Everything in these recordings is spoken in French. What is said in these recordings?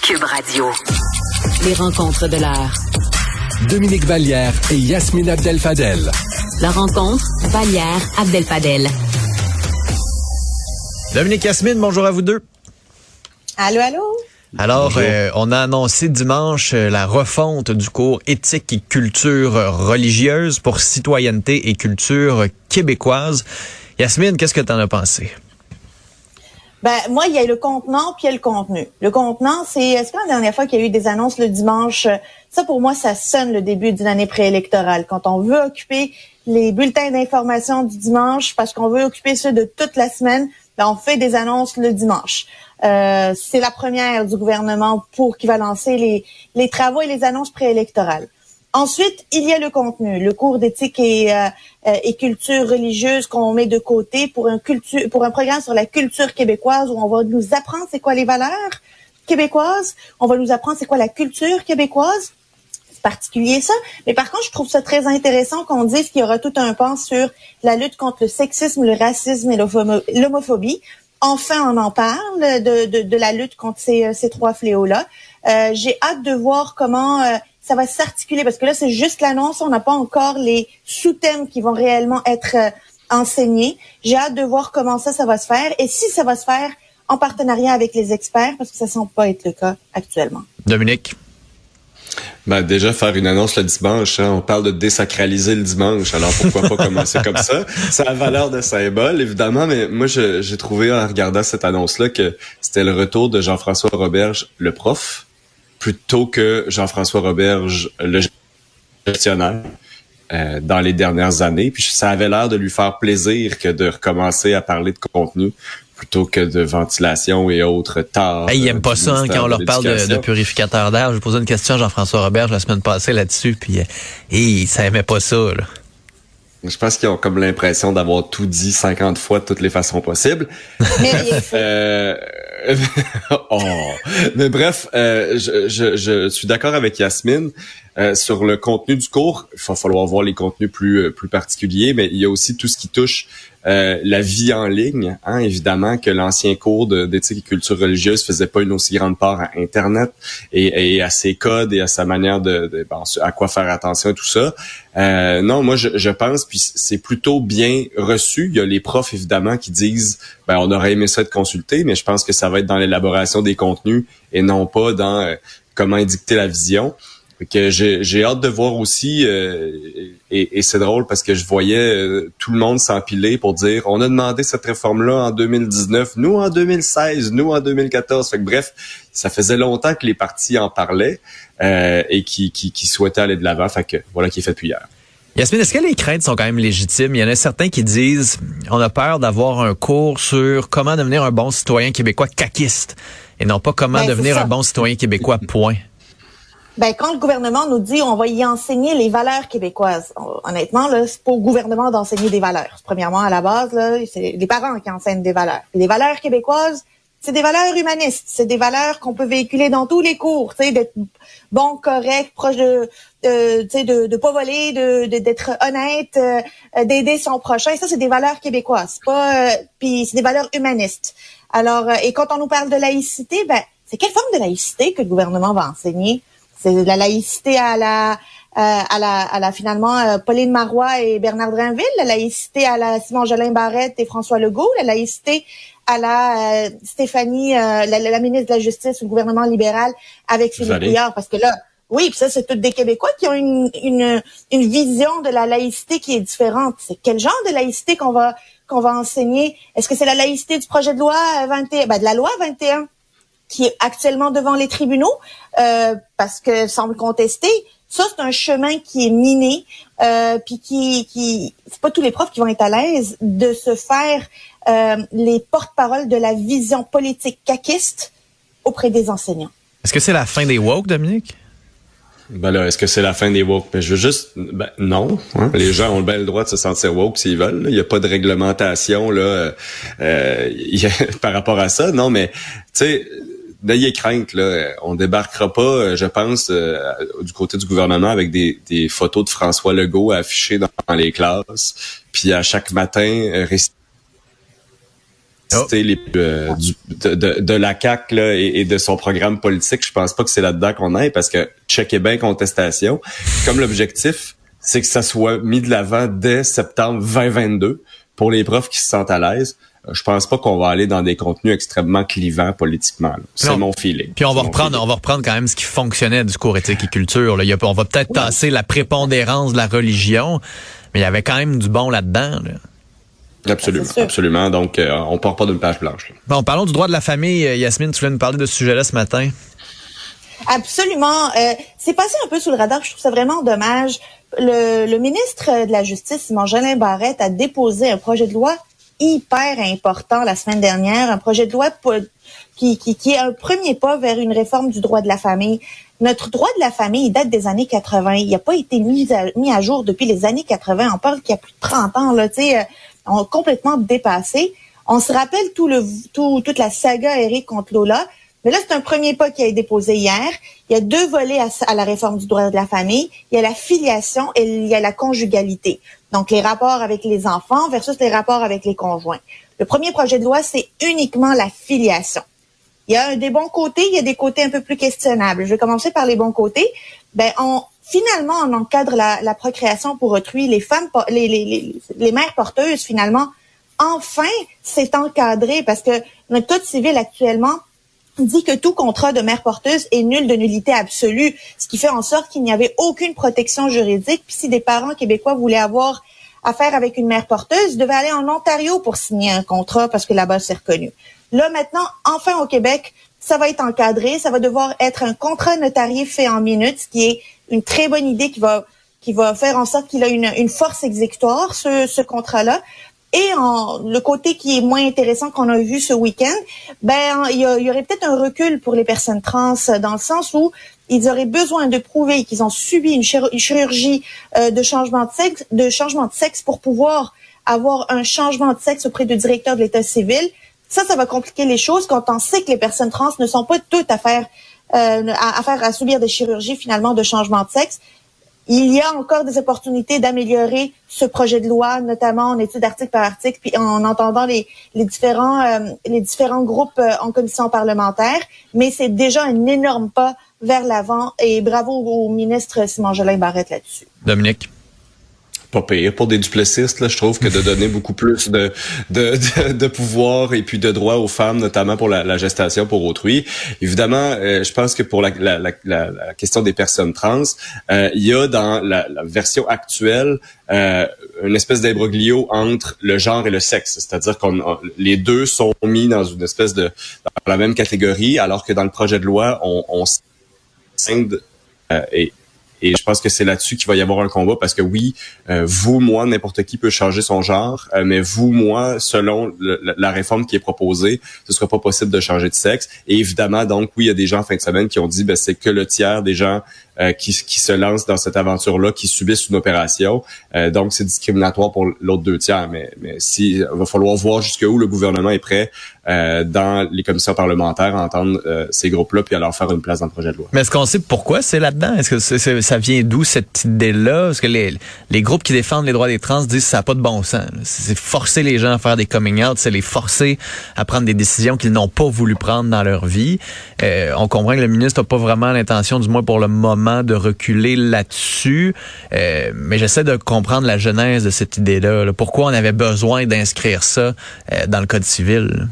Cube Radio. Les rencontres de l'heure. Dominique Vallière et Yasmine Abdel-Fadel. La rencontre, Vallière-Abdel-Fadel. Dominique, Yasmine, bonjour à vous deux. Allô, allô? Alors, on a annoncé dimanche la refonte du cours éthique et culture religieuse pour citoyenneté et culture québécoise. Yasmine, qu'est-ce que tu en as pensé? Ben, moi, il y a le contenant puis il y a le contenu. Le contenant, est-ce que la dernière fois qu'il y a eu des annonces le dimanche, ça pour moi, ça sonne le début d'une année préélectorale. Quand on veut occuper les bulletins d'information du dimanche parce qu'on veut occuper ceux de toute la semaine, ben, on fait des annonces le dimanche. C'est la première du gouvernement qui va lancer les travaux et les annonces préélectorales. Ensuite, il y a le contenu, le cours d'éthique et culture religieuse qu'on met de côté pour un programme sur la culture québécoise où on va nous apprendre c'est quoi les valeurs québécoises, on va nous apprendre c'est quoi la culture québécoise. C'est particulier ça, mais par contre, je trouve ça très intéressant qu'on dise qu'il y aura tout un pan sur la lutte contre le sexisme, le racisme et l'homophobie. Enfin, on en parle de la lutte contre ces trois fléaux-là. J'ai hâte de voir comment ça va s'articuler, parce que là, c'est juste l'annonce, on n'a pas encore les sous-thèmes qui vont réellement être enseignés. J'ai hâte de voir comment ça va se faire, et si ça va se faire en partenariat avec les experts, parce que ça semble pas être le cas actuellement. Dominique? Ben déjà, faire une annonce le dimanche, on parle de désacraliser le dimanche, alors pourquoi pas commencer comme ça? Ça a valeur de symbole, évidemment, mais moi, j'ai trouvé en regardant cette annonce-là que c'était le retour de Jean-François Roberge, le prof, plutôt que Jean-François Roberge, le gestionnaire, dans les dernières années. Puis ça avait l'air de lui faire plaisir que de recommencer à parler de contenu plutôt que de ventilation et autres tâches. Ils aiment pas ça quand on leur parle de purificateur d'air. Je posais une question à Jean-François Roberge la semaine passée là-dessus, puis ça aimait pas ça, là. Je pense qu'ils ont comme l'impression d'avoir tout dit 50 fois de toutes les façons possibles. Mais bref, je suis d'accord avec Yasmine sur le contenu du cours. Il va falloir voir les contenus plus particuliers, mais il y a aussi tout ce qui touche la vie en ligne, évidemment que l'ancien cours d'éthique et culture religieuse faisait pas une aussi grande part à Internet et à ses codes et à sa manière à quoi faire attention et tout ça. Non, moi je pense, puis c'est plutôt bien reçu. Il y a les profs évidemment qui disent on aurait aimé ça être consulté, mais je pense que ça va être dans l'élaboration des contenus et non pas dans comment édicter la vision. Que j'ai hâte de voir aussi et c'est drôle parce que je voyais tout le monde s'empiler pour dire on a demandé cette réforme-là en 2019, nous en 2016, nous en 2014. Fait que bref, ça faisait longtemps que les partis en parlaient et qui souhaitaient aller de l'avant. Fait que voilà qui est fait depuis hier. Yasmine, est-ce que les craintes sont quand même légitimes? Il y en a certains qui disent on a peur d'avoir un cours sur comment devenir un bon citoyen québécois caquiste et non pas comment devenir un bon citoyen québécois, point. Ben, quand le gouvernement nous dit on va y enseigner les valeurs québécoises, honnêtement, là, c'est pas au gouvernement d'enseigner des valeurs. Premièrement, à la base, là, c'est les parents qui enseignent des valeurs. Et les valeurs québécoises, c'est des valeurs humanistes. C'est des valeurs qu'on peut véhiculer dans tous les cours, tu sais, d'être bon, correct, proche de pas voler, d'être honnête, d'aider son prochain. Ça, c'est des valeurs québécoises. Puis c'est des valeurs humanistes. Alors, et quand on nous parle de laïcité, c'est quelle forme de laïcité que le gouvernement va enseigner? C'est la laïcité à la finalement Pauline Marois et Bernard Drinville, la laïcité à la Simon-Jolin Barrette et François Legault, la laïcité à la Stéphanie, la ministre de la Justice au gouvernement libéral avec Philippe Couillard, parce que là, oui, puis ça c'est tous des Québécois qui ont une vision de la laïcité qui est différente. C'est quel genre de laïcité qu'on va enseigner? Est-ce que c'est la laïcité du projet de loi 21, de la loi 21? Qui est actuellement devant les tribunaux, parce que semble contester. Ça, c'est un chemin qui est miné, puis c'est pas tous les profs qui vont être à l'aise de se faire les porte-paroles de la vision politique caquiste auprès des enseignants. Est-ce que c'est la fin des woke, Dominique? Est-ce que c'est la fin des woke? Je veux juste, non. Les gens ont bien le droit de se sentir woke s'ils veulent. Il n'y a pas de réglementation là par rapport à ça. Non, mais tu sais. N'ayez crainte, là, on débarquera pas, je pense, du côté du gouvernement avec des photos de François Legault affichées dans les classes, puis à chaque matin de la CAQ là, et de son programme politique. Je pense pas que c'est là-dedans qu'on aille parce que checker bien contestation. Comme l'objectif, c'est que ça soit mis de l'avant dès septembre 2022 pour les profs qui se sentent à l'aise. Je pense pas qu'on va aller dans des contenus extrêmement clivants politiquement. Là. C'est mon feeling. Puis on va reprendre quand même ce qui fonctionnait du cours éthique et culture. Là. On va peut-être tasser la prépondérance de la religion, mais il y avait quand même du bon là-dedans. Là. Absolument. Donc, on part pas d'une page blanche. Là. Bon, parlons du droit de la famille. Yasmine, tu voulais nous parler de ce sujet-là ce matin? Absolument. C'est passé un peu sous le radar. Je trouve ça vraiment dommage. Le ministre de la Justice, Simon-Jolin Barrette, a déposé un projet de loi hyper important la semaine dernière, un projet de loi qui est un premier pas vers une réforme du droit de la famille. Notre droit de la famille, il date des années 80. Il n'a pas été mis à jour depuis les années 80. On parle qu'il y a plus de 30 ans, là, tu sais, on a complètement dépassé. On se rappelle toute la saga Éric contre Lola. Mais là, c'est un premier pas qui a été déposé hier. Il y a deux volets à la réforme du droit de la famille. Il y a la filiation et il y a la conjugalité. Donc, les rapports avec les enfants versus les rapports avec les conjoints. Le premier projet de loi, c'est uniquement la filiation. Il y a des bons côtés, il y a des côtés un peu plus questionnables. Je vais commencer par les bons côtés. Finalement, on encadre la procréation pour autrui. Les femmes, les mères porteuses, finalement, enfin, c'est encadré parce que notre code civil actuellement dit que tout contrat de mère porteuse est nul de nullité absolue, ce qui fait en sorte qu'il n'y avait aucune protection juridique. Puis si des parents québécois voulaient avoir affaire avec une mère porteuse, ils devaient aller en Ontario pour signer un contrat parce que là-bas, c'est reconnu. Là, maintenant, enfin au Québec, ça va être encadré. Ça va devoir être un contrat notarié fait en minutes, ce qui est une très bonne idée qui va faire en sorte qu'il a une force exécutoire, ce contrat-là. Et le côté qui est moins intéressant qu'on a vu ce week-end, il y aurait peut-être un recul pour les personnes trans dans le sens où ils auraient besoin de prouver qu'ils ont subi une chirurgie de changement de sexe pour pouvoir avoir un changement de sexe auprès du directeur de l'État civil. Ça va compliquer les choses quand on sait que les personnes trans ne sont pas toutes à subir des chirurgies finalement de changement de sexe. Il y a encore des opportunités d'améliorer ce projet de loi, notamment en étude article par article, puis en entendant les différents groupes en commission parlementaire. Mais c'est déjà un énorme pas vers l'avant et bravo au ministre Simon-Jolin Barrette là-dessus. Dominique? Pas pire pour des duplessistes, là, je trouve que de donner beaucoup plus de pouvoir et puis de droits aux femmes, notamment pour la gestation pour autrui. Évidemment, je pense que pour la question des personnes trans, il y a dans la version actuelle une espèce d'imbroglio entre le genre et le sexe, c'est-à-dire les deux sont mis dans une espèce dans la même catégorie, alors que dans le projet de loi, on scinde et je pense que c'est là-dessus qu'il va y avoir un combat parce que oui, vous, moi, n'importe qui peut changer son genre, mais vous, moi, selon la réforme qui est proposée, ce sera pas possible de changer de sexe. Et évidemment, donc, oui, il y a des gens en fin de semaine qui ont dit, c'est que le tiers des gens qui se lancent dans cette aventure-là, qui subissent une opération. Donc, c'est discriminatoire pour l'autre deux tiers. Mais il va falloir voir jusqu'où le gouvernement est prêt dans les commissions parlementaires à entendre ces groupes-là puis à leur faire une place dans le projet de loi. Mais est-ce qu'on sait pourquoi c'est là-dedans? Est-ce que ça vient d'où cette idée-là? Parce que les groupes qui défendent les droits des trans disent que ça n'a pas de bon sens. C'est forcer les gens à faire des coming out, c'est les forcer à prendre des décisions qu'ils n'ont pas voulu prendre dans leur vie. On comprend que le ministre n'a pas vraiment l'intention, du moins pour le moment, de reculer là-dessus. Mais j'essaie de comprendre la genèse de cette idée-là. Pourquoi on avait besoin d'inscrire ça dans le Code civil?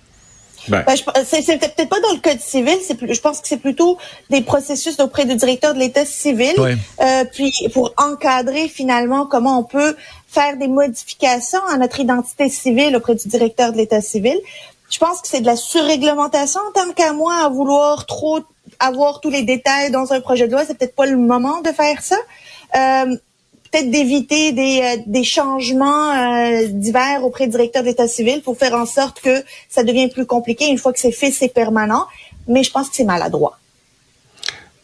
C'est peut-être pas dans le Code civil, je pense que c'est plutôt des processus auprès du directeur de l'État civil, oui. Puis pour encadrer finalement comment on peut faire des modifications à notre identité civile auprès du directeur de l'État civil. Je pense que c'est de la surréglementation tant qu'à moi à vouloir trop avoir tous les détails dans un projet de loi, c'est peut-être pas le moment de faire ça. Peut-être d'éviter des changements divers auprès du directeur de l'État civil pour faire en sorte que ça devient plus compliqué. Une fois que c'est fait, c'est permanent. Mais je pense que c'est maladroit.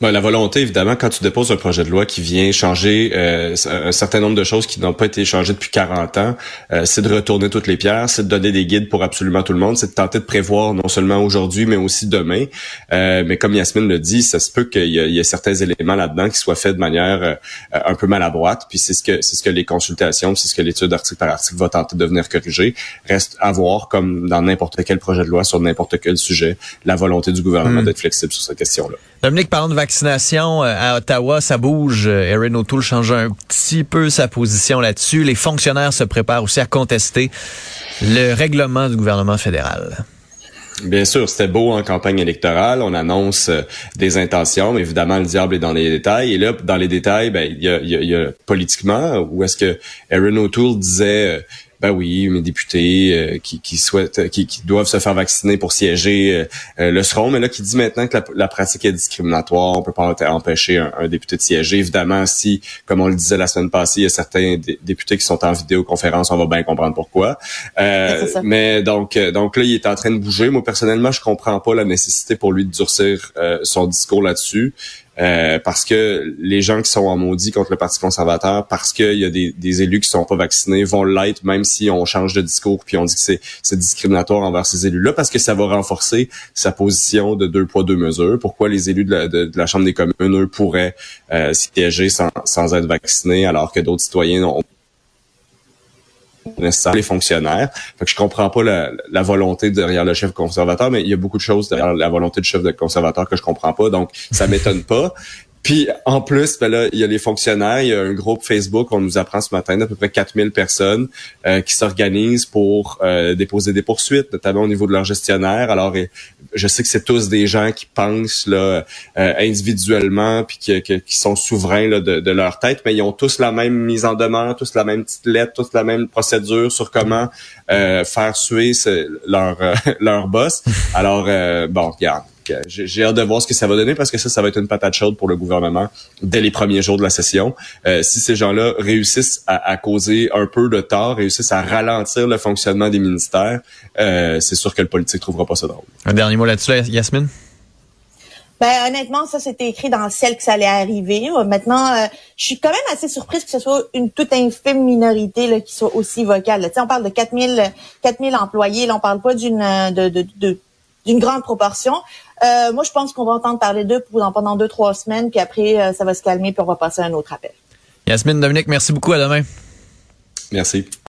Ben, la volonté, évidemment, quand tu déposes un projet de loi qui vient changer un certain nombre de choses qui n'ont pas été changées depuis 40 ans, c'est de retourner toutes les pierres, c'est de donner des guides pour absolument tout le monde, c'est de tenter de prévoir non seulement aujourd'hui, mais aussi demain. Mais comme Yasmine le dit, ça se peut qu'il y ait certains éléments là-dedans qui soient faits de manière un peu maladroite, puis c'est ce que les consultations, c'est ce que l'étude article par article va tenter de venir corriger. Reste à voir, comme dans n'importe quel projet de loi sur n'importe quel sujet, la volonté du gouvernement d'être flexible sur cette question-là. Dominique, parlant de vaccination, à Ottawa, ça bouge. Erin O'Toole change un petit peu sa position là-dessus. Les fonctionnaires se préparent aussi à contester le règlement du gouvernement fédéral. Bien sûr, c'était beau en campagne électorale. On annonce des intentions, mais évidemment, le diable est dans les détails. Et là, dans les détails, il y a politiquement, où est-ce que Erin O'Toole disait... Ben oui, mes députés qui souhaitent, qui doivent se faire vacciner pour siéger le seront, mais là qui dit maintenant que la pratique est discriminatoire, on peut pas empêcher un député de siéger. Évidemment, si, comme on le disait la semaine passée, il y a certains députés qui sont en vidéoconférence, on va bien comprendre pourquoi. Mais donc là, il est en train de bouger. Moi, personnellement, je comprends pas la nécessité pour lui de durcir son discours là-dessus. Parce que les gens qui sont en maudit contre le Parti conservateur, parce qu'il y a des élus qui sont pas vaccinés, vont l'être même si on change de discours puis on dit que c'est discriminatoire envers ces élus-là, parce que ça va renforcer sa position de 2 poids 2 mesures. Pourquoi les élus de la Chambre des communes, eux, pourraient siéger sans être vaccinés, alors que d'autres citoyens ont les fonctionnaires. Fait que je comprends pas la volonté derrière le chef conservateur, mais il y a beaucoup de choses derrière la volonté du chef conservateur que je comprends pas, donc ça m'étonne pas. Puis en plus, ben là, il y a les fonctionnaires, il y a un groupe Facebook, on nous apprend ce matin d'à peu près 4000 personnes qui s'organisent pour déposer des poursuites, notamment au niveau de leurs gestionnaires. Alors je sais que c'est tous des gens qui pensent là individuellement puis qui sont souverains là, de leur tête, mais ils ont tous la même mise en demeure, tous la même petite lettre, tous la même procédure sur comment faire suer leur boss. Alors bon, regarde. J'ai hâte de voir ce que ça va donner parce que ça va être une patate chaude pour le gouvernement dès les premiers jours de la session. Si ces gens-là réussissent à causer un peu de tort, réussissent à ralentir le fonctionnement des ministères, c'est sûr que le politique trouvera pas ça drôle. Un dernier mot là-dessus, Yasmine? Ben honnêtement, ça c'était écrit dans le ciel que ça allait arriver. Maintenant, je suis quand même assez surprise que ce soit une toute infime minorité là, qui soit aussi vocale. Tu sais, on parle de 4000 employés, là, on parle pas d'une grande proportion. Moi, je pense qu'on va entendre parler d'eux pendant 2-3 semaines, puis après, ça va se calmer, puis on va passer à un autre appel. Yasmine, Dominique, merci beaucoup. À demain. Merci.